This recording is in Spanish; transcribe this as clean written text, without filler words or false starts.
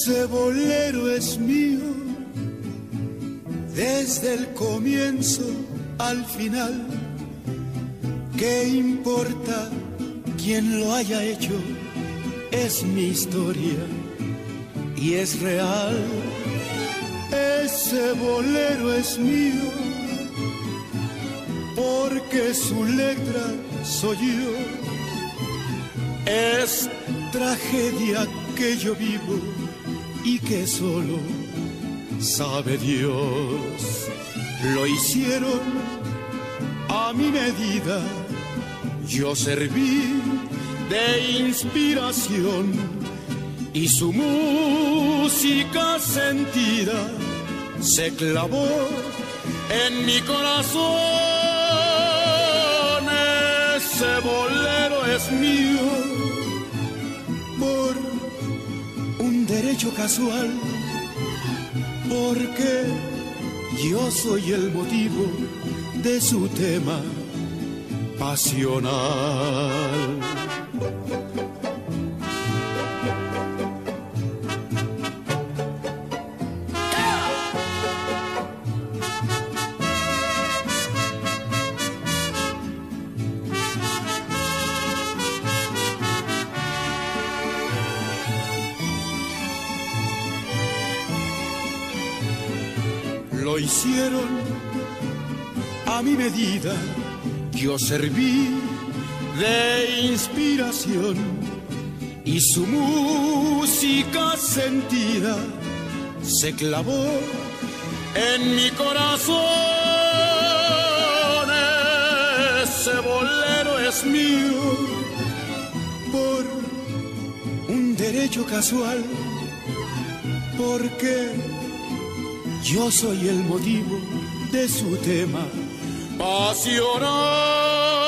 Ese bolero es mío, desde el comienzo al final. ¿Qué importa quién lo haya hecho? Es mi historia y es real. Ese bolero es mío, porque su letra soy yo. Es tragedia que yo vivo y que solo sabe Dios. Lo hicieron a mi medida, yo serví de inspiración y su música sentida se clavó en mi corazón. Ese bolero es mío por un derecho casual, porque yo soy el motivo de su tema pasional. Lo hicieron a mi medida, yo serví de inspiración y su música sentida se clavó en mi corazón. Ese bolero es mío por un derecho casual, porque yo soy el motivo de su tema pasional.